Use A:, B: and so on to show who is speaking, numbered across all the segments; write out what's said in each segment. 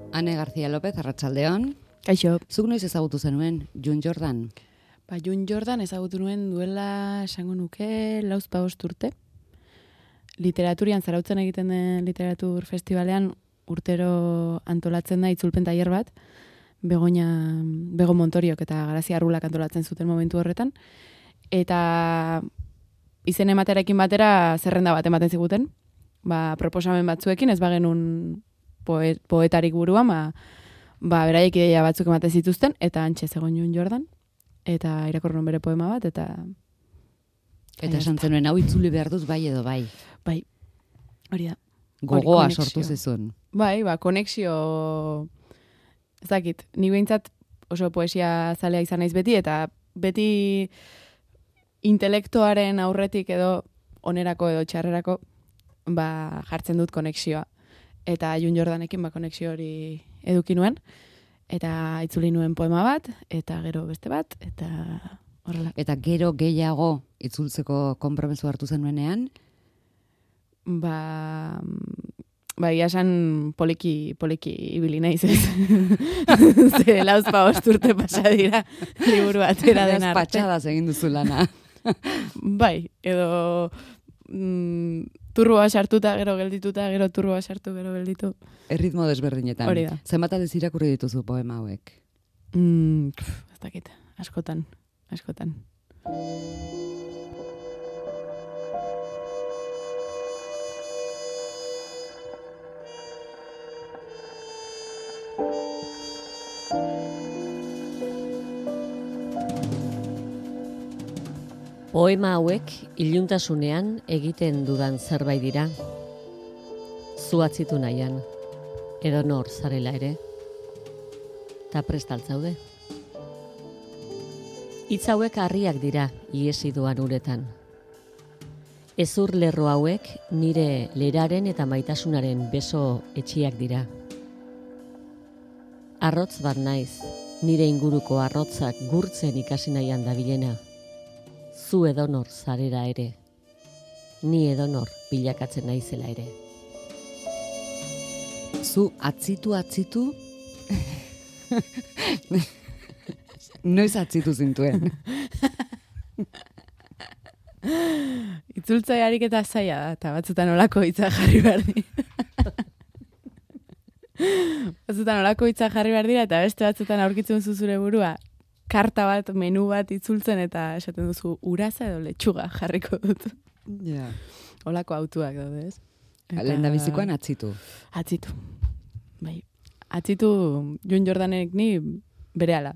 A: Ane García López, arratsaldeon.
B: Kaixo.
A: Zuk noiz ezagutu zenuen, June Jordan?
B: June Jordan ezagutu nuen duela esango nuke 4-5 urte. Literaturian Zarautzen egiten den literatur festivalean urtero antolatzen da itzulpen tailer bat. Bego Montoriok eta Garazia Arrulak antolatzen zuten momentu horretan. Eta izen ematerekin batera zerrenda bat ematen ziguten. Proposamen batzuekin, ez bagenun poetarik buruan, beraiek ideia batzuk ematen zituzten, eta antxe zegoen June Jordan, eta irakurri bere poema bat, eta
A: esan zenuen, hau itzuli behar duz bai edo bai.
B: Bai, hori da.
A: Gogoa sortu zizun.
B: Bai, konexio, ez dakit, ni behintzat oso poesia zalea izan naiz beti, eta beti intelektuaren aurretik edo onerako edo txarrerako jartzen dut konexioa. Eta June Jordanekin konexio hori eduki nuen, eta itzuli nuen poema bat, eta gero beste bat, eta horrela.
A: Eta gero gehiago itzultzeko konpromesu hartu zenuenean?
B: Iasan poliki ibili naiz ez. Ze 4-5 urte pasa dira liburu atera den arte.
A: Patxadaz egin duzu lana.
B: Bai, edo turboa sartuta, gero geldituta, gero turboa sartu, gero gelditu.
A: Erritmo desberdinetan.
B: Hori da.
A: Zenbat aldiz irakurri dituzu poema hauek?
B: Ez dakit, askotan.
C: Poema hauek iluntasunean egiten dudan zerbait dira. Zu atzitu nahian, edo nor zarela ere, eta prestaltzaude. Hitz hauek harriak dira iesi doan uretan. Ezur lerro hauek nire leraren eta maitasunaren beso etxiak dira. Arrotz bat naiz, nire inguruko arrotzak gurtzen ikasi nahian dabilena. Zu edonor zarera ere, ni edonor bilakatzen naizela ere.
A: Zu atzitu? Noiz atzitu zintuen?
B: Itzultzaiarik eta zaila da, eta batzutan olako hitza jarri behar dira. Batzutan olako hitza jarri behar dira, eta beste batzutan aurkitzen zuzure burua. Karta bat, menu bat itzultzen eta esaten duzu uraza edo letxuga jarriko dut.
A: Ja.
B: Olako autuak daude, ez?
A: Lehen da bizikoan atzitu.
B: Atzitu. Bai. Atzitu June Jordanek ni berehala.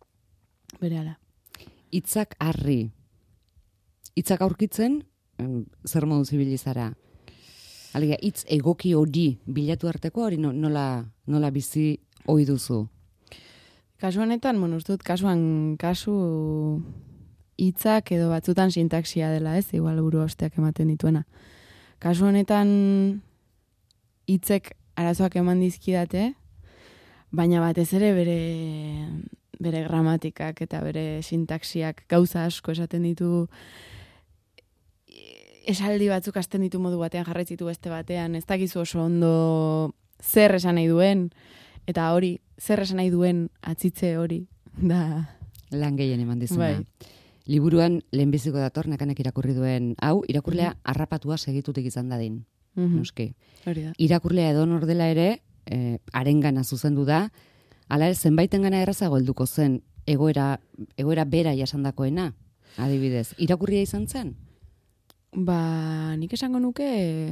A: Hitzak harri. Hitzak aurkitzen, zer modu zibilizara? Alegia, hitz egoki hori bilatu arteko, hori nola bizi ohi duzu?
B: Kasu honetan, uste dut kasu hitzak edo batzutan sintaksia dela, ez? Igual buru osteak ematen dituena. Kasu honetan hitzek arazoak eman dizkidate, baina batez ere bere gramatikak eta bere sintaksiak gauza asko esaten ditu, esaldi batzuk hasten ditu modu batean, jarraitzitu beste batean, ez dakizu oso ondo zer esan nahi duen, eta hori, zer esan nahi duen atzitze hori, da...
A: Lan gehien eman dizuna.
B: Bai.
A: Liburuan lehenbiziko dator, nekanek irakurri duen, hau, irakurlea harrapatua segitutik izan dadin. Noski.
B: Hori da.
A: Irakurlea edonor dela ere, harengana zuzendu da, hala ere, zenbaitengana errazago helduko zen, egoera bera jasandakoena, adibidez. Irakurria izan zen?
B: Nik esango nuke,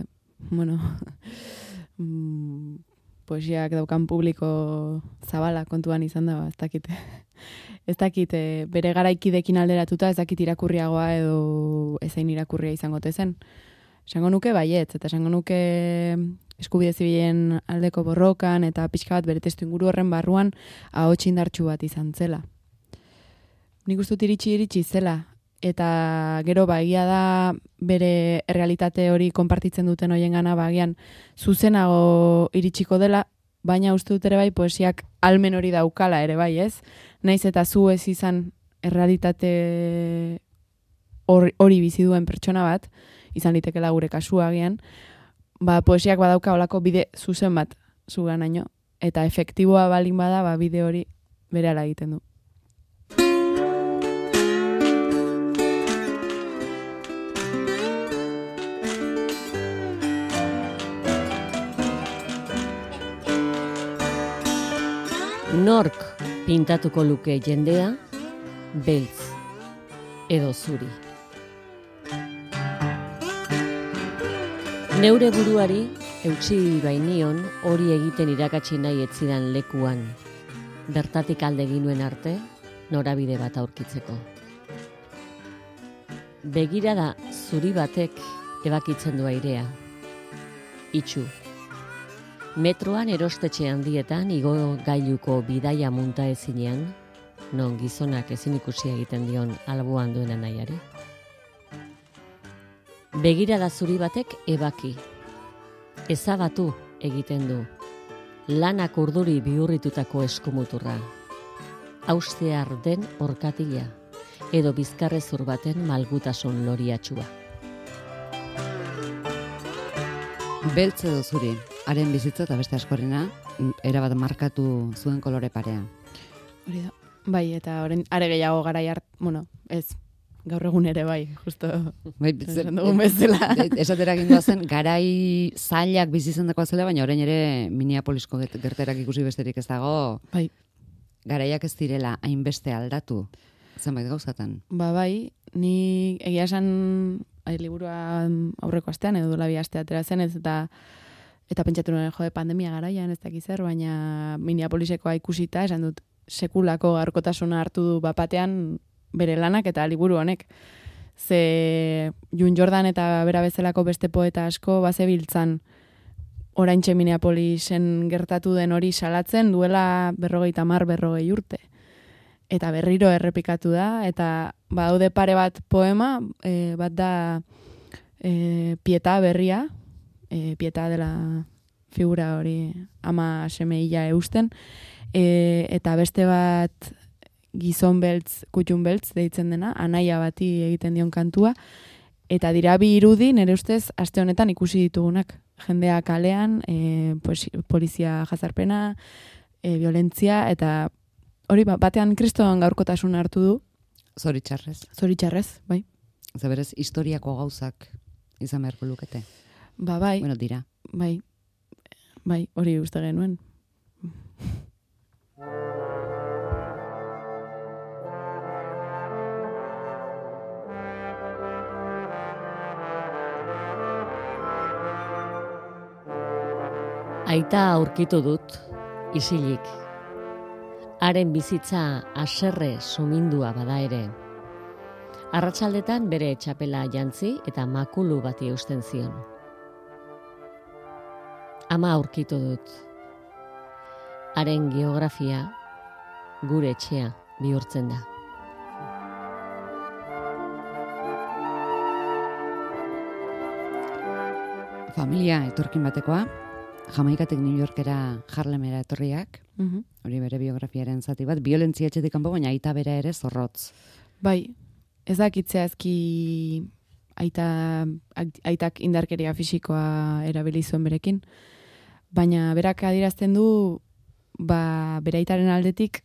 B: poesiak daukan publiko zabala kontuan izan da, ez dakit bere garaikidekin alderatuta, ez dakit irakurriagoa edo ezein irakurria izango zen. Esango nuke baietz, eta esango nuke eskubide zibilen aldeko borrokan, eta pixka bat bere testu inguru horren barruan ahots indartsu bat izan zela. Nik uste dut iritsi zela, eta gero egia da bere errealitate hori konpartitzen duten hoiengana agian zuzenago iritsiko dela, baina uste dut ere bai poesiak almen hori daukala ere bai, ez? Naiz eta zu ez izan errealitate hori bizi duen pertsona bat, izan litekela gure kasua agian, poesiak badauka olako bide zuzen bat zuganaino, eta efektiboa balin bada, ba, bide hori berehala egiten du.
C: Nork pintatuko luke jendea, beltz edo zuri. Neure buruari eutsi bainion hori egiten irakatsi nahi etzidan lekuan, bertatik alde ginuen arte, norabide bat aurkitzeko. Begirada zuri batek ebakitzen du airea. Itxu. Metroan erostetxe handietan igo gailuko bidaia munta ezinean, non gizonak ezin ikusi egiten dion alboan duena nahiari. Begirada zuri batek ebaki. Ezabatu egiten du. Lanak urduri bihurritutako eskumuturra. Austear den orkatila, edo bizkarrezur baten malgutasun loriatxua.
A: Beltz edo zuri, haren bizitza eta beste askorrena, erabat markatu zuen kolore parea.
B: Hori da. Bai, eta are gehiago garai ez, gaur egun ere bai, justo esan dugun bezala.
A: Esatera gindoa zen, garai zailak bizitzen dakoa zela, baina orain ere Minneapolisko gerterak ikusi besterik ez dago,
B: bai.
A: Garaiak ez direla hainbeste aldatu, zenbait gauzatan.
B: Ba bai, ni egia esan liburua aurreko astean edo duela 2 aste atera zen, ez eta pentsatu nuen pandemia garaian ez dakiz zer, baina Minneapolisekoa ikusita esan dut sekulako gaurkotasuna hartu du bapatean bere lanak eta liburu honek. Ze June Jordan eta bera bezalako beste poeta asko bazebiltzan oraintxe Minneapolisen gertatu den hori salatzen duela 50-40 urte. Eta berriro errepikatu da, eta daude pare bat poema, bat da Pieta berria, Pieta dela figura hori ama semeila eusten, eta beste bat gizon beltz, kutxun beltz deitzen dena, anaia bati egiten dion kantua, eta dira bi irudi nire ustez aste honetan ikusi ditugunak. Jendea kalean, polizia jazarpena, violentzia, eta hori batean kriston gaurkotasun hartu du.
A: Zoritxarrez.
B: Zoritxarrez, bai.
A: Zaberez, historiako gauzak izan beharko lukete.
B: Ba, bai.
A: Bueno, dira.
B: Bai, hori uste genuen.
C: Aita aurkitu dut, isilik. Haren bizitza haserre sumindua bada ere. Arratsaldetan bere txapela jantzi eta makulu bati eusten zion. Ama aurkitu dut. Haren geografia gure etxea bihurtzen da.
A: Familia etorkin batekoa, Jamaikatik New Yorkera Harlemera etorriak, hori bere biografiaren zati bat, violentzia etxetik kanpo, baina aita bera ere zorrotz.
B: Bai, ez dakitzea ezki aitak indarkeria fisikoa erabili zuen berekin, baina berak adierazten du, bere aitaren aldetik,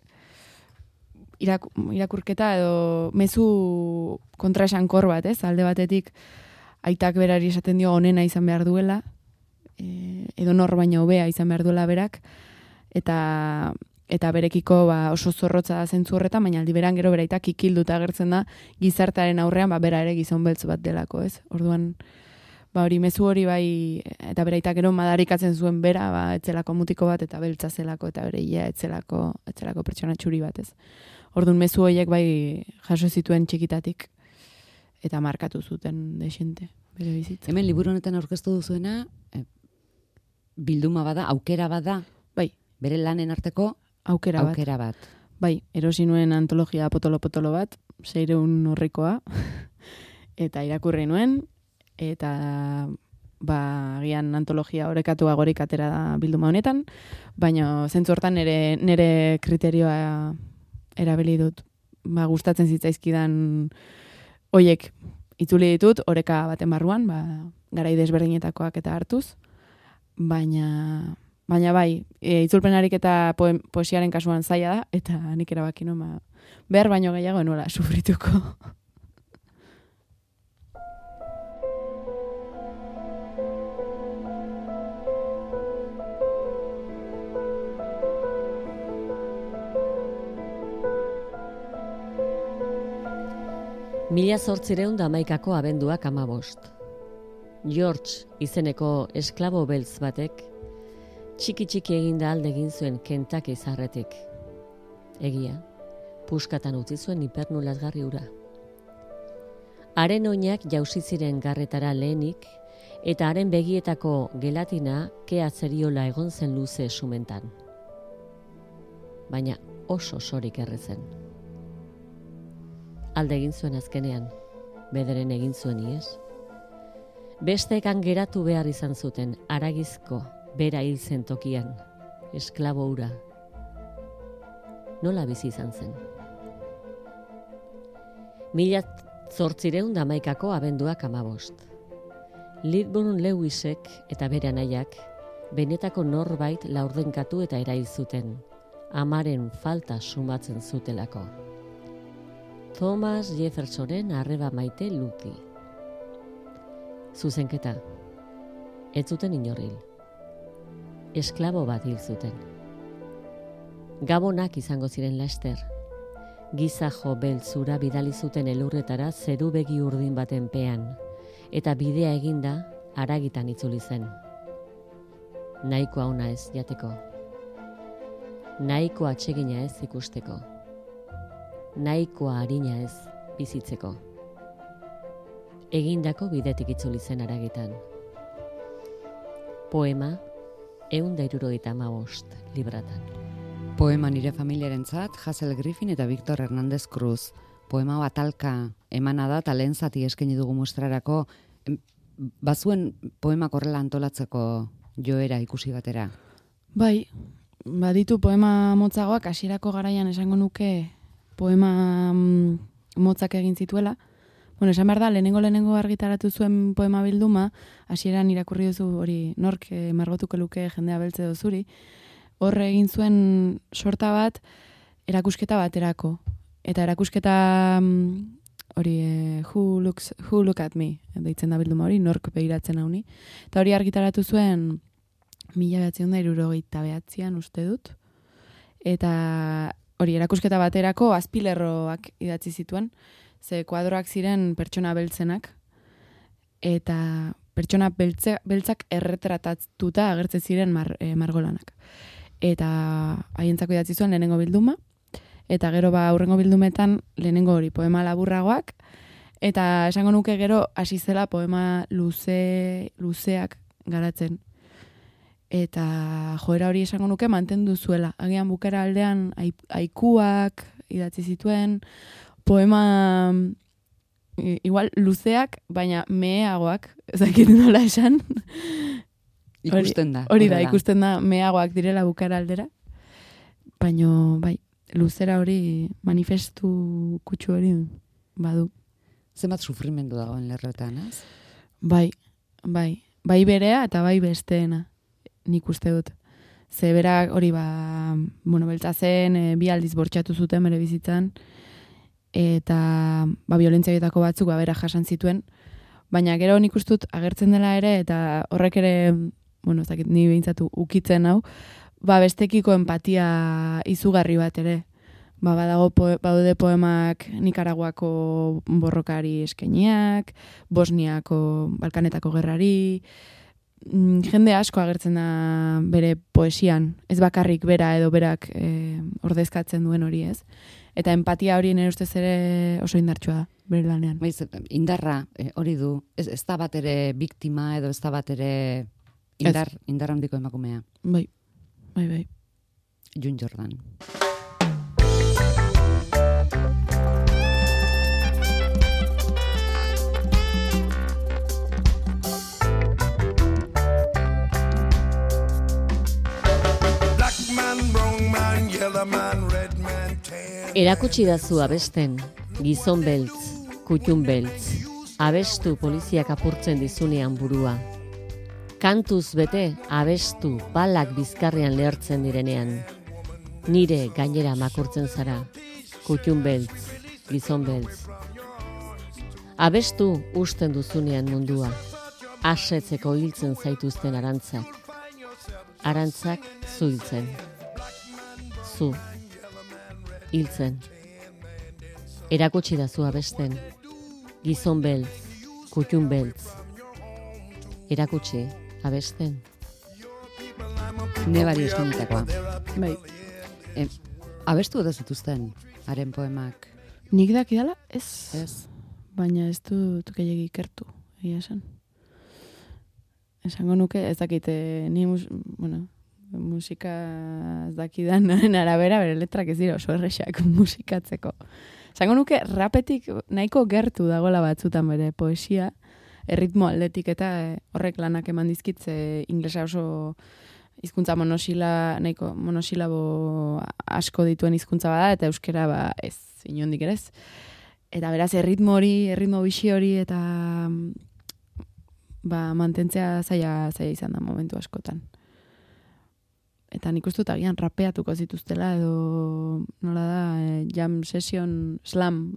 B: irakurketa edo mezu kontraesankor bat, ez? Alde batetik, aitak berari esaten dio onena izan behar duela, edo nor baina hobea izan behar duela berak, eta berekiko oso zorrotza da zentzu horretan, baina aldi beran gero beraitak ikilduta agertzen da gizartaren aurrean bera ere gizon beltz bat delako, ez? Orduan, hori mezu hori bai, eta beraitak gero madarikatzen zuen bera, etzelako mutiko bat eta beltza zelako, eta bere ia etzelako pertsona txuri bat, ez? Orduan mezu horiek bai jaso zituen txikitatik eta markatu zuten desente bere bizitza.
A: Hemen liburu honetan aurkeztu duzuena, bilduma bada, aukera bada,
B: bai,
A: bere lanen arteko
B: aukera bat. Bai, erosi nuen antologia potolo-potolo bat, 600 horrikoa, eta irakurri nuen, eta agian antologia horrekatu agorik atera da bilduma honetan, baina zentzu hortan nire kriterioa erabili dut. Gustatzen zitzaizkidan hoiek itzuli ditut, oreka baten barruan, garai desberdinetakoak eta hartuz, baina Baina bai, itzulpenarik eta poesiaren kasuan zaila da, eta nik erabaki nuen, behar baino gehiago nola sufrituko.
C: Mila 811ko abenduak 15. George izeneko esklabo beltz batek txiki eginda alde egin zuen Kentucky zarretik. Egia, puskatan utzi zuen hipernu lazgarri ura. Haren oinak jausi ziren garretara lehenik, eta haren begietako gelatina kea zeriola egon zen luze sumentan. Baina oso sorik errezen. Alde egin zuen azkenean, bederen egin zuen ies. Besteekan geratu behar izan zuten haragizko bera hil zen tokian, esklabo ura. Nola bizi izan zen? 1811ko abenduak 15. Lidburn Lewisek eta bere anaiak benetako norbait laurdenkatu eta erail zuten, amaren falta sumatzen zutelako. Thomas Jeffersonen arreba maite Lucky. Zuzenketa. Ez zuten inorril. Esklabo bat hil zuten. Gabonak izango ziren laster. Gizajo beltzura bidali zuten elurretara zeru begi urdin baten pean, eta bidea eginda haragitan itzuli zen. Nahikoa ona ez jateko. Nahikoa atsegina ez ikusteko. Nahikoa harina ez bizitzeko. Egindako bidetik itzuli zen haragitan. Poema 175 libratan.
A: Poema nire familiarentzat Hazel Griffin eta Victor Hernández Cruz. Poema bat alka emana da eta lehen zati eskaini dugu muestrarako. Bazuen poema korrela antolatzeko joera ikusi batera?
B: Bai, baditu poema motzagoak hasierako garaian esango nuke poema motzak egin zituela. Bueno, esan behar da, lehenengo argitaratu zuen poema bilduma, hasieran irakurri duzu hori nork margotuko luke jendea beltze dozuri, horre egin zuen sorta bat erakusketa baterako. Eta erakusketa hori who look at me, deitzen da bilduma hori, nork begiratzen hauni. Eta hori argitaratu zuen 1969an uste dut. Eta hori erakusketa baterako azpilerroak idatzi zituen. Ze kuadroak ziren pertsona beltzenak, eta pertsona beltzak erretratatuta agertzen ziren margolanak. Eta haientzako idatzi zuen lehenengo bilduma, eta gero aurrengo bildumetan lehenengo hori poema laburragoak, eta esango nuke gero hasi zela poema luzeak garatzen. Eta joera hori esango nuke mantendu zuela. Agian bukera aldean haikuak idatzi zituen, poema igual luzeak, baina meheagoak, ez dakit nola esan.
A: Ikusten da.
B: Hori da, ikusten da meheagoak direla bukara aldera. Baina, bai, luzera hori manifestu kutsu hori badu.
A: Zenbat sufrimendu dagoen lerrotan, ez?
B: Bai. Bai berea eta bai besteena, nik uste dut. Ze berak hori beltza zen, 2 aldiz bortxatu zuten bere bizitzan, eta biolentziaetako batzuk bera jasan zituen, baina gero nik ustut agertzen dela ere, eta horrek ere, ez dakit, ni behintzatu ukitzen hau, bestekiko empatia izugarri bat ere. Baude poemak Nikaraguako borrokari eskainiak, Bosniako, Balkanetako gerrari, jende asko agertzen da bere poesian, ez bakarrik bera edo berak ordezkatzen duen hori ez. Eta empatia hori nire ustez ere oso indartsua da, bere lanean.
A: Indarra hori du, ez da bat ere biktima edo ez da bat ere indar handiko emakumea.
B: Bai.
A: June Jordan.
C: Erakutsi dazu abesten, gizon beltz, kutxun beltz, abestu poliziak apurtzen dizunean burua. Kantuz bete, abestu, balak bizkarrean lehertzen direnean. Nire gainera makurtzen zara, kutxun beltz, gizon beltz. Abestu usten duzunean mundua, asetzeko hiltzen zaituzten arantzak. Arantzak zu hiltzen. Zu hiltzen. Erakutsi da zu abesten, gizon beltz, kutxun beltz. Erakutsi abesten.
A: Nebari eskenitakoa.
B: Bai,
A: Abestu edo zituzten, haren poemak.
B: nik dakidala, ez.
A: Ez.
B: Baina ez dut gehiagi ikertu, egia esan. Esango nuke, ez dakite, ni musika ez dakidan arabera, bere letrak ez dira oso errexak musikatzeko. Esango nuke, rapetik nahiko gertu dagoela batzutan bere poesia, erritmo aldetik eta horrek lanak eman dizkitze inglesa oso hizkuntza nahiko monosilabo asko dituen hizkuntza bada, eta euskera ez, inondik ere ez. Eta beraz, erritmo bixi hori, eta mantentzea zaila izan da momentu askotan. Eta nik uste dut agian rapeatuko zituztela, edo nola da, jam session slam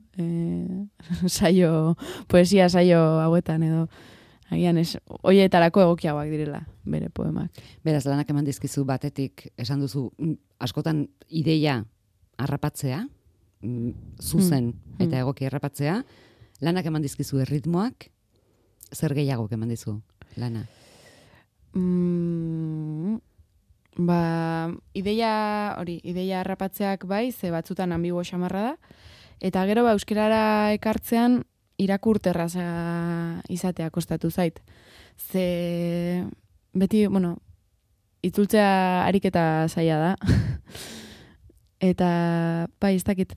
B: poesia saio hauetan, edo agian hoietarako egokiagoak direla bere poemak.
A: Beraz, lanak eman dizkizu batetik, esan duzu, askotan ideia harrapatzea, zuzen eta egoki harrapatzea, lanak eman dizkizu erritmoak, zer gehiago eman dizu lana?
B: Ideia harrapatzeak bai, ze batzutan ambigu xamarra da, eta gero euskerara ekartzean irakurterraza izatea kostatu zait. Ze beti, itzultzea ariketa zaila da. Eta, bai, ez dakit,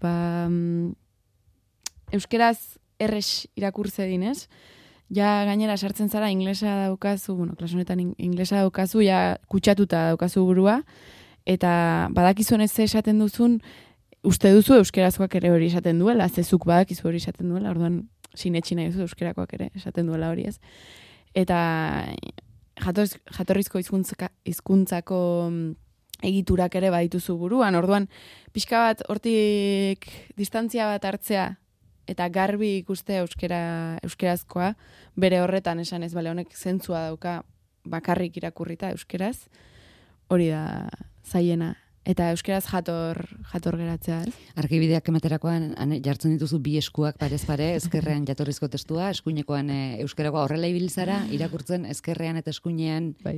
B: euskeraz errex irakurtze dinez, ja gainera sartzen zara inglesa daukazu, klaso honetan inglesa daukazu, ja kutsatuta daukazu burua, eta badakizun ez esaten duzun, uste duzu euskerazkoak ere hori esaten duela, zezuk badakizu hori esaten duela, orduan sinetxi nahi duzu euskerakoak ere esaten duela hori ez. Eta jatorrizko hizkuntzako egiturak ere badituzu buruan, orduan pixka bat hortik distantzia bat hartzea, eta garbi ikuste euskerazkoa, bere horretan esan ez, bale, honek zentzua dauka bakarrik irakurrita euskeraz, hori da zaiena. Eta euskeraz jator geratzea, ez?
A: Argibideak ematerakoan jartzen dituzu bi eskuak parez pare, ezkerrean jatorrizko testua, eskuinekoan euskerakoa horrela ibiltzara, irakurtzen ezkerrean eta eskuinean.
B: Bai.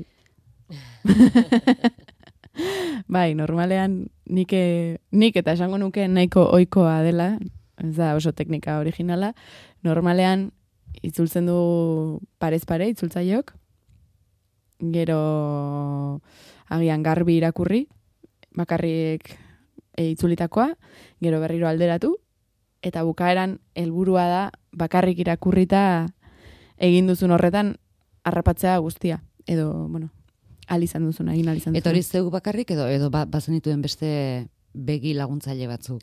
B: Bai, normalean nik eta esango nuke nahiko ohikoa dela, ez da oso teknika originala, normalean itzultzen du parez pare, itzultzaileok, gero agian garbi irakurri, bakarrik itzulitakoa, gero berriro alderatu, eta bukaeran helburua da bakarrik irakurrita egin duzun horretan harrapatzea guztia, edo, egin alizan duzun.
A: Eta hori zeu bakarrik edo bazenituen beste begi laguntzaile batzuk?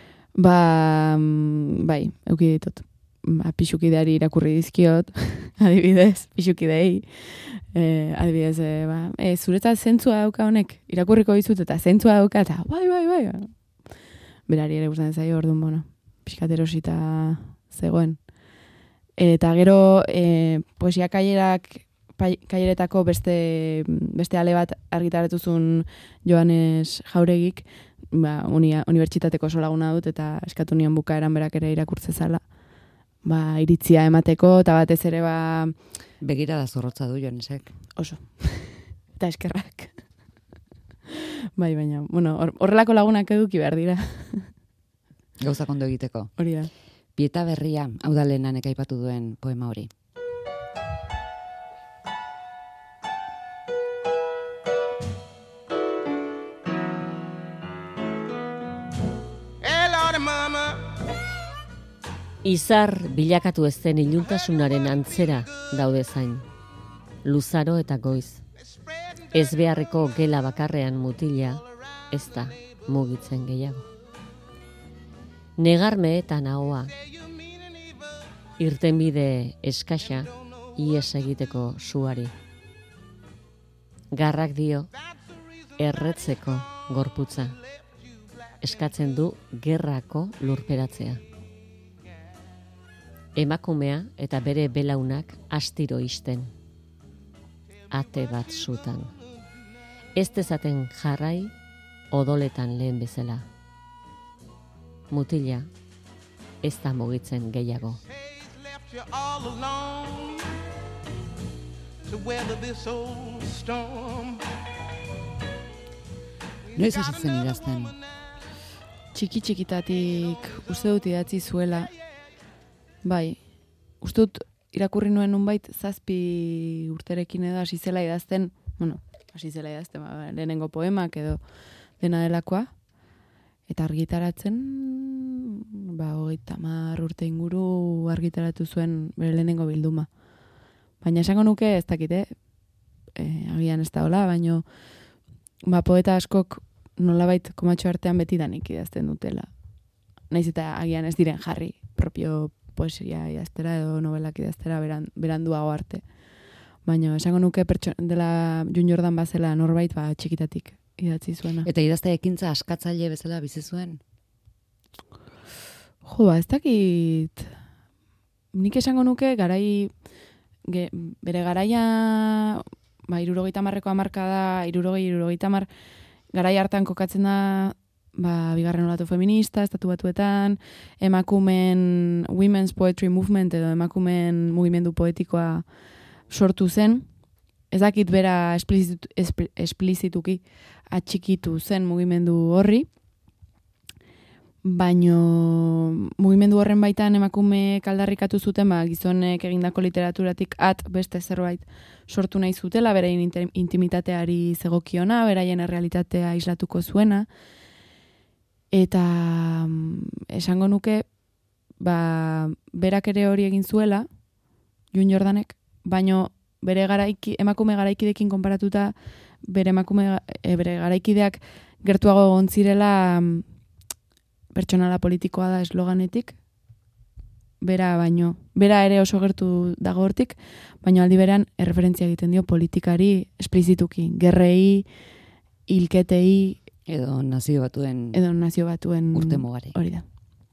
B: Bai, euki ditut. Pixukideari irakurri dizkiot, adibidez, pixukidei. Adibidez, zuretzat zentzua dauka honek, irakurriko dizut eta zentzua dauka, eta bai. Berari ere gustatzen zaio, orduan, pixkaterosita zegoen. Eta gero, poesia kaileretako beste ale bat argitaretuzun Joanes Jauregik, unibertsitateko solaguna dut, eta eskatu nion bukaeran berak ere irakurtze zala. Iritzia emateko, eta batez ere
A: Begirada zorrotza du Joanesek.
B: Oso. Eta eskerrak. Bai, baina, horrelako lagunak eduki behar dira.
A: Gauzak ondo egiteko.
B: Hori da.
A: Pieta berria, hau da lehenanek aipatu duen poema hori.
C: Izar bilakatu ez den iluntasunaren antzera daude zain. Luzaro eta goiz. Ez beharreko gela bakarrean mutila, ez da mugitzen gehiago. Negarme eta nahoa. Irtenbide eskasa, ies egiteko suari. Garrak dio, erretzeko gorputza. Eskatzen du gerrako lurperatzea. Emakumea eta bere belaunak astiro isten. Ate bat zutan. Ez dezaten jarrai odoletan lehen bezala. Mutila, ez da mugitzen gehiago.
A: Noiz hasi zen idazten?
B: Txikitatik uste dut idatzi zuela. Bai, uste dut irakurri nuen nunbait 7 urterekin edo hasi zela idazten, lehenengo poemak edo dena delakoa. Eta argitaratzen, 30 urte inguru argitaratu zuen bere lehenengo bilduma. Baina esango nuke, ez dakite, agian ez da hola, baino poeta askok nolabait komatxo artean betidanik idazten dutela. Naiz eta agian ez diren jarri propio poesia idaztera edo novelak idaztera beranduago arte. Baina esango nuke dela Jun Jordan bazela norbait txikitatik idatzi zuena.
A: Eta idazte ekintza askatzaile bezala bizi zuen?
B: Jo, ez dakit. Nik esango nuke bere garaia 70ko hamarkada, 60 garai hartan kokatzen da bigarren olatu feminista, estatu batuetan, emakumen women's poetry movement edo emakumen mugimendu poetikoa sortu zen. Ez dakit bera esplizituki atxikitu zen mugimendu horri, baino mugimendu horren baitan emakumeek aldarrikatu zuten gizonek egindako literaturatik beste zerbait sortu nahi zutela, beraien intimitateari zegokiona, beraien errealitatea islatuko zuena, eta esango nuke berak ere hori egin zuela, Jun Jordanek, baino bere emakume garaikidekin konparatuta, bere garaikideak gertuago egon zirela pertsonala politikoa da esloganetik, bera ere oso gertu dago hortik, baina aldi berean erreferentzia egiten dio politikari esplizituki, gerrei, hilketei,
A: edo nazio batuen
B: urte
A: mugari.
B: Hori da.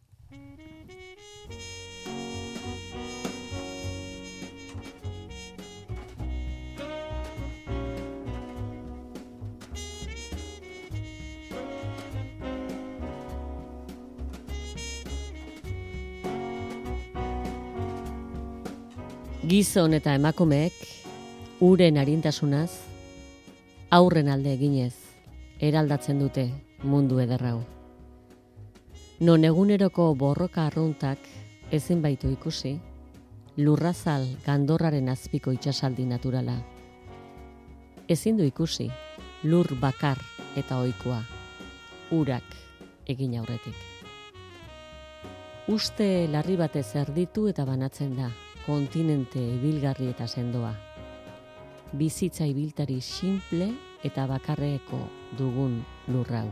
C: Gizon eta emakumeek uren arintasunaz, aurren alde eginez, eraldatzen dute mundu ederrau. Non eguneroko borroka arruntak ezin baitu ikusi, lurrazal gandorraren azpiko itsasaldi naturala. Ezin du ikusi, lur bakar eta ohikoa, urak egin aurretik. Uste larri batez erditu eta banatzen da, kontinente ibilgarri eta sendoa. Bizitza ibiltari simple eta bakarreko dugun lurrau.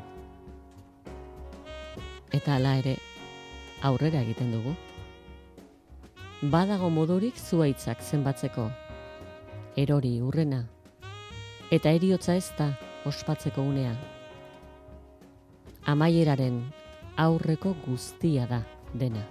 C: Eta hala ere, aurrera egiten dugu. Badago modurik zuaitzak zenbatzeko, erori urrena, eta eriotza ez da ospatzeko unea. Amaieraren aurreko guztia da dena.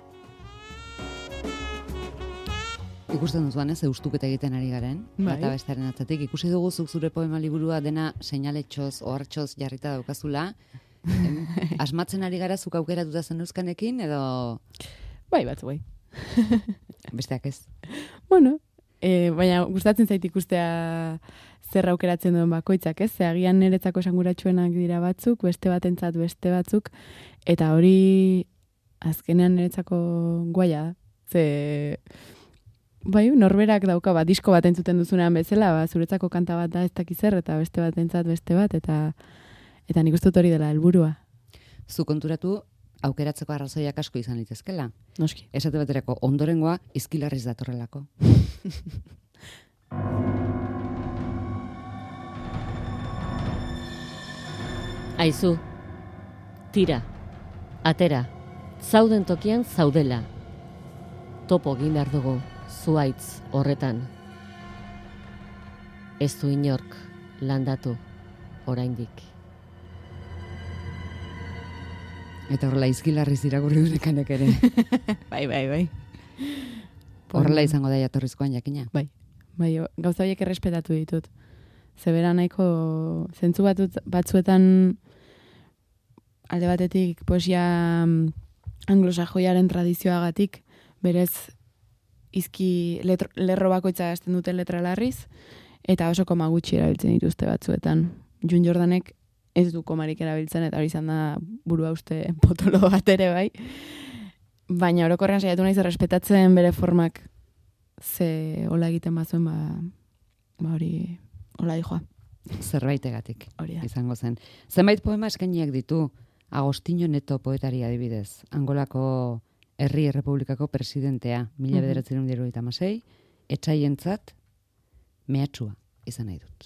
A: Ikusten duzuan ez, eustuketa egiten ari garen, bata bestaren atzatik. Ikusi dugu zuk zure poema liburua dena seinaletxoz, ohartxoz jarrita daukazula. Asmatzen ari gara zuk aukeratuta zen euskanekin, edo...
B: Bai, batzu bai.
A: Besteak ez.
B: Bueno, baina gustatzen zait ikustea zer aukeratzen duen bakoitzak, ez? Ze agian niretzako esanguratsuenak dira batzuk, beste batentzat beste batzuk, eta hori azkenean niretzako guaia da. Ze... Bai, norberak dauka disko bat entzuten duzunean bezala, zuretzako kanta bat da ez dakizer, eta beste bat entzat beste bat, eta nik uste dut hori dela helburua.
A: Zu konturatu, aukeratzeko arrazoiak asko izan litezkela.
B: Noski.
A: Esate baterako ondorengoa izkilarriz datorrelako.
C: Aizu, tira, atera, zauden tokian zaudela. Topo egin behar dugu. Zuaitz horretan. Ez du inork landatu, oraindik.
A: Eta horrela izkilarriz irakurri durekanek ere.
B: Bai.
A: Horrela izango da jatorrizkoan jakina.
B: Bai, gauza horiek errespetatu ditut. Zebera nahiko zentzu batzuetan alde batetik poesia anglosajoiaren tradizioagatik berez izki lerro bakoitza gazten duten letra larriz, eta oso koma gutxi erabiltzen dituzte batzuetan. Jun Jordanek ez du komarik erabiltzen, eta hori izan da burua uste potolo bat ere bai. Baina orokorrean saiatu naiz errespetatzen bere formak ze hola egiten bazuen, hori hola dijoa.
A: Zerbaitegatik
B: Hori da.
A: izango zen. Zenbait poema eskainiak ditu Agostinho Neto poetari adibidez. Angolako Herri Errepublikako presidentea, 1976, etsaientzat mehatxua izan nahi dut.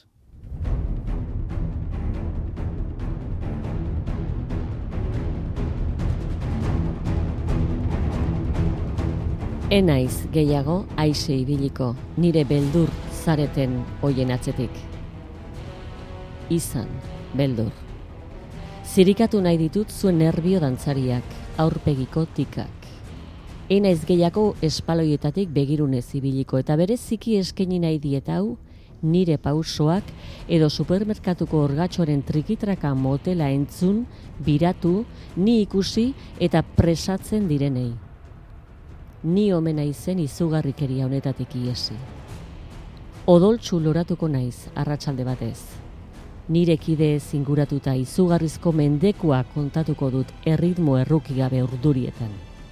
C: Enaiz gehiago aise ibiliko, nire beldur zareten hoien atzetik. Izan, beldur. Zirikatu nahi ditut zuen nerbio dantzariak, aurpegiko tikak. Enaiz gehiago espaloietatik begirunez ibiliko, eta bereziki eskaini nahi diet hau, nire pausoak edo supermerkatuko orgatxoaren trikitraka motela entzun, biratu, ni ikusi eta presatzen direnei. Ni omen naizen izugarrikeria honetatik iesi. Odoltsu loratuko naiz arratsalde batez. Nire kideez inguratuta izugarrizko mendekua kontatuko dut erritmo errukigabe urdurietan.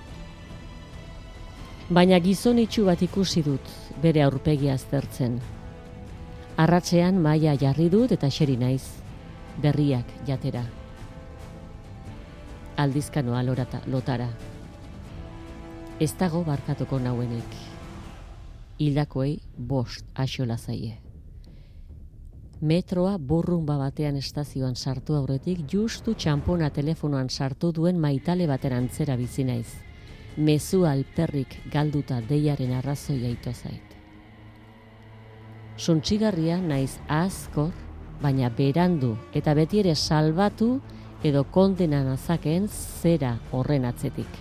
C: Baina gizon itxu bat ikusi dut bere aurpegia aztertzen. Arratsean maila jarri dut eta xeri naiz, berriak jatera. Aldizkanoa lotara. Ez dago barkatuko nauenik. Hildakoei 5 axola zaie. Metroa burrunba batean estazioan sartu aurretik justu txampona telefonoan sartu duen maitale baten antzera bizi naiz. Mezu alperrik galduta deiaren arrazoia ito zait. Suntsigarria naiz azkor, baina berandu eta beti ere salbatu edo kondena nazakeen zera horren atzetik.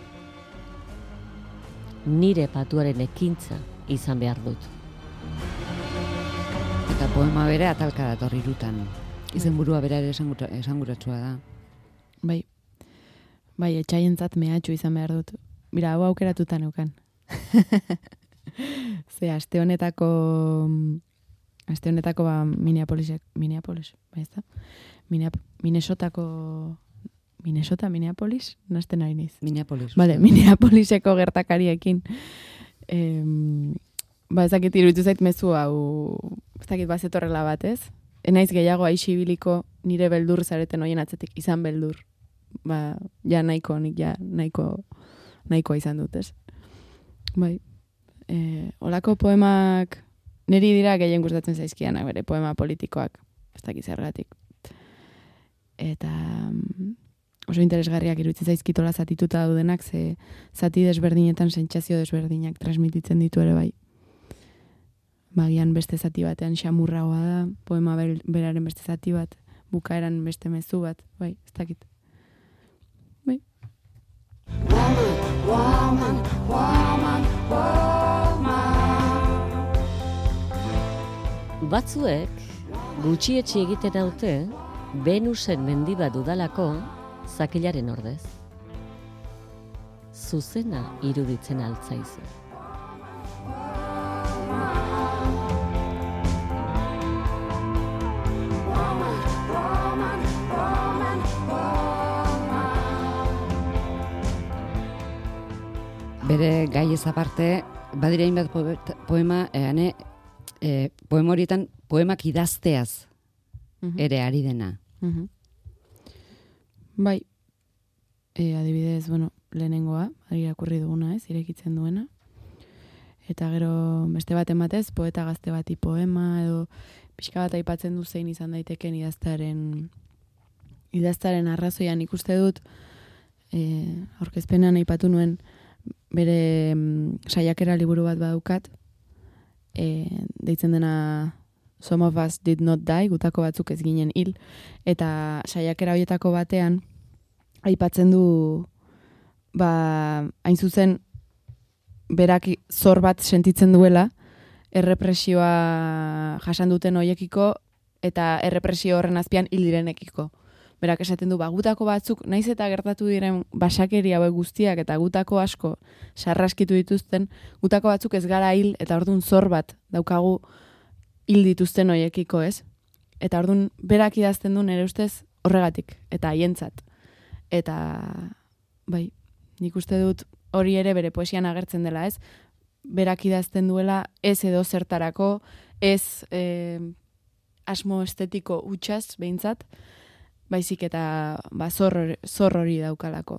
C: Nire patuaren ekintza izan behar dut.
A: Eta poema bere atalka dator irutan. Izenburua bera ere esanguratsua da.
B: Bai, etxaientzat mehatxu izan behar dut. Mira, hau aukeratuta neukan. Ze, aste honetako Minneapolis, bai ez da? Minneapolis? Nazten ari niz.
A: Minneapolis.
B: Vale, Minneapoliseko gertakariekin. Ezakit iruditu zait mezu hau, ezakit bazetorrela bat, ez? Enaiz gehiago aixibiliko nire beldur zareten hoien atzetik, izan beldur. Ja nahikoa izan dut, ez? Bai. Olako poemak niri dira gehien gustatzen zaizkianak, bere poema politikoak, ez dakit zergatik. Eta oso interesgarriak iruditzen zaizkitola zatituta daudenak, ze zati desberdinetan sentsazio desberdinak transmititzen ditu ere bai. Bagian beste zati batean xamurragoa da, poema beraren beste zati bat, bukaeran beste mezu bat, bai, ez dakit. Bai.
C: Batzuek gutxietxi egiten haute Venusen mendi bat dudalako zakilaren ordez. Zuzena iruditzen altzaizu.
A: Bere gai ez aparte, badira hainbat poema, poema horietan poemak idazteaz ere ari dena.
B: Bai, adibidez, lehenengoa, irakurri duguna, ez, irekitzen duena. Eta gero beste bat ematez, poeta gazte bati poema, edo pixka bat aipatzen du zein izan daiteken idaztaren arrazoian ikuste dut, aurkezpenean aipatu nuen, bere saiakera liburu bat badaukat, deitzen dena Some of us did not die, gutako batzuk ez ginen hil, eta saiakera horietako batean, aipatzen du, hain zuzen, berak zor bat sentitzen duela, errepresioa jasan duten hoiekiko, eta errepresio horren azpian hil direnekiko. Berak esaten du, gutako batzuk, naiz eta gertatu diren basakeri hauek guztiak, eta gutako asko sarraskitu dituzten, gutako batzuk ez gara hil, eta orduan zor bat daukagu hil dituzten hoiekiko, ez? Eta orduan berak idazten du nire ustez horregatik, eta haientzat. Eta, bai, nik uste dut hori ere bere poesian agertzen dela, ez? Berak idazten duela ez edo zertarako, ez asmo estetiko utxaz behintzat, baizik eta zor hori daukalako.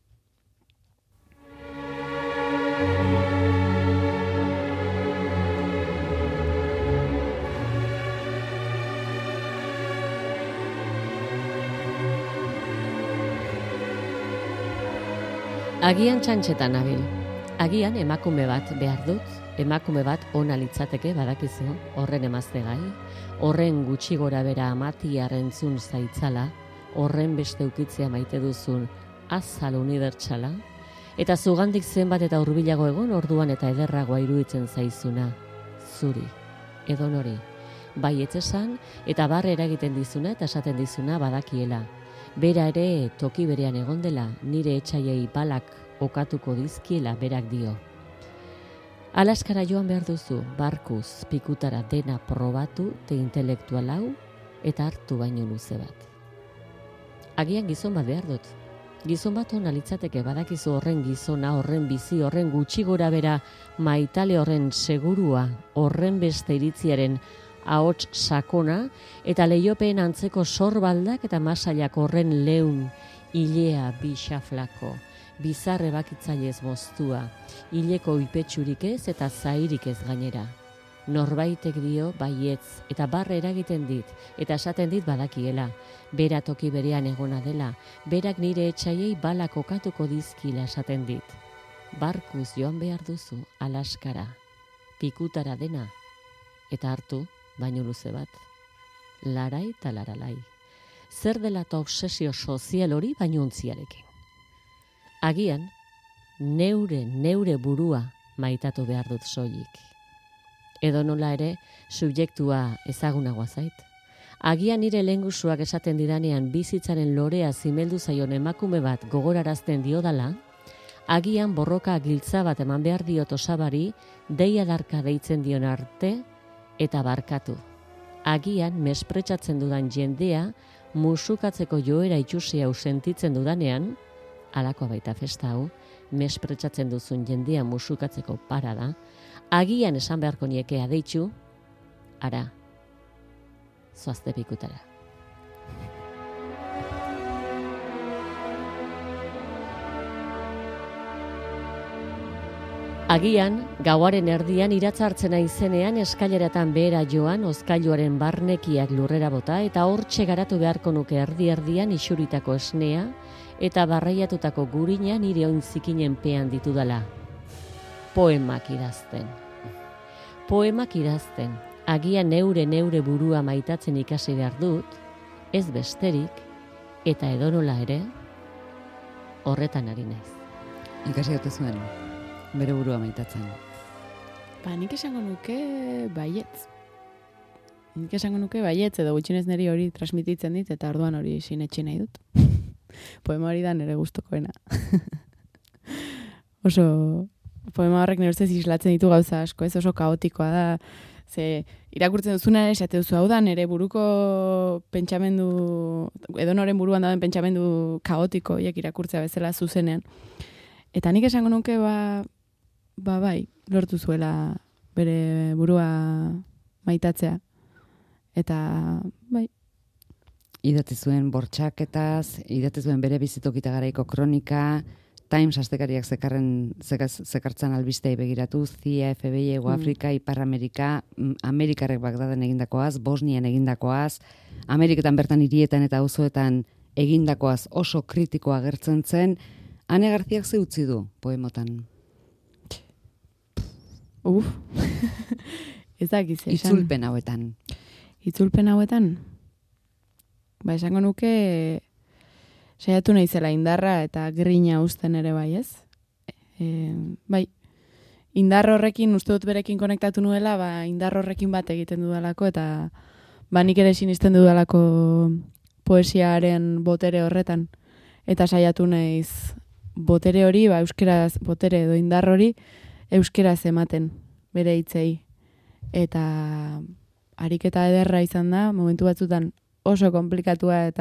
C: Agian txantxetan nabil. Agian emakume bat behar dut, emakume bat ona litzateke badakizu, horren emazte gai, horren gutxi gora bera amatia rentzun zaitzala, horren beste ukitzea maite duzun azal unibertsala, eta zugandik zenbat eta hurbilago egon orduan eta ederragoa iruditzen zaizuna, zuri, edonori, bai etzesan eta barre eragiten dizuna eta esaten dizuna badakiela. Bera ere toki berean egon dela, nire etxaiei balak okatuko dizkiela berak dio. Alaskara joan behar duzu, barkuz, pikutara dena probatu, te intelektual hau, eta hartu baino luze bat. Agian gizon bat behar dut. Gizon bat ona litzateke badakizu horren gizona, horren bizi, horren gutxi gora bera, maitale horren segurua, horren beste iritziaren ahots sakona, eta leiopeen antzeko sorbaldak eta masailak horren leun, ilea bixaflako, bizarre bakitzailez moztua, hileko ipetsurik ez eta zairik ez gainera. Norbaitek dio baietz eta barre eragiten dit, eta esaten dit badakiela, bera toki berean egona dela, berak nire etxaiei balak okatuko dizkila esaten dit. Barkuz joan behar duzu, Alaskara, pikutara dena, eta hartu, baino luze bat, larai eta laralai. Zer dela eta obsesio sozial hori baino ontziarekin. Agian, neure burua maitatu behar dut soilik. Edo nola ere, subjektua ezagunagoa zait. Agian nire lehengusuak esaten didanean bizitzaren lorea zimeldu zaion emakume bat gogorarazten diodala, agian borroka giltza bat eman behar diot osabari, deia darka deitzen dion arte, eta barkatu. Agian mespretxatzen dudan jendea, musukatzeko joera itxusi hau sentitzen dudanean, alakoa baita festa hau, mespretxatzen duzun jendea musukatzeko parada, agian esan beharko niekea deitxu, ara, zoazte pikutara. Agian, gauaren erdian iratza hartzen aizenean eskaileratan behera joan hozkailuaren barnekiak lurrera bota eta hortxe garatu beharko nuke erdi-erdian isuritako esnea eta barraiatutako gurina nire ointzikinen pean ditudala. Poemak idazten. Poemak idazten. Agian neure burua maitatzen ikasi behar dut, ez besterik, eta edonola ere, horretan ari naiz.
A: Ikasi dute zuen, bere burua maitatzen.
B: Nik esango nuke baietz. Nik esango nuke baietz, edo gutxinez niri hori transmititzen dit, eta orduan hori sinetxe nahi dut. Poema hori da nire gustokoena. Poema horrek nire ustez islatzen ditu gauza asko, ez oso kaotikoa da. Ze irakurtzen duzuna ere, esate duzu hau da, nire buruko pentsamendu, edonoren buruan dauden pentsamendu kaotiko, hiek irakurtzea bezala zuzenean. Eta nik esango nuke bai, lortu zuela bere burua maitatzea. Eta bai.
A: Idatzi zuen bortxaketaz, idatzi zuen bere bizitokita garaiko kronika, Times astekariak zekartzan albistei begiratu, CIA, FBI, Ego Afrika, Ipar Amerika, Amerikarrek Bagdaden egindakoaz, Bosnian egindakoaz, Ameriketan bertan hirietan eta auzoetan egindakoaz oso kritikoa agertzen zen. Ane Garziak ze utzi du poemotan?
B: Ez dakiz esan.
A: Itzulpen hauetan.
B: itzulpen hauetan, ba, esango nuke, saiatu naizela indarra eta grina uzten ere bai, ez? Bai, indar horrekin, uste dut berekin konektatu nuela, ba, indar horrekin bat egiten dudalako, eta ba, nik ere sinisten dudalako poesiaren botere horretan. Eta saiatu naiz botere hori, ba, euskeraz, botere edo indar hori, euskeraz ematen, bere hitzei. Eta ariketa ederra izan da, momentu batzutan oso komplikatua eta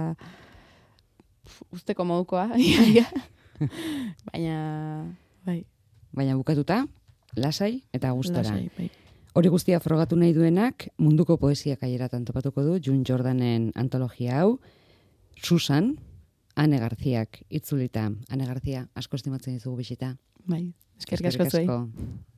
B: usteko modukoa, baina, bai.
A: Baina bukatuta, lasai eta gustora.
B: Lasai, bai.
A: Hori guztia frogatu nahi duenak, munduko poesia kaileratan topatuko du, June Jordanen antologia hau, Susan, Ane Garziak itzulita. Ane Garzia, asko estimatzen dizugu bisita.
B: Bai, eskerrik asko zuei.
A: Eskerrik asko.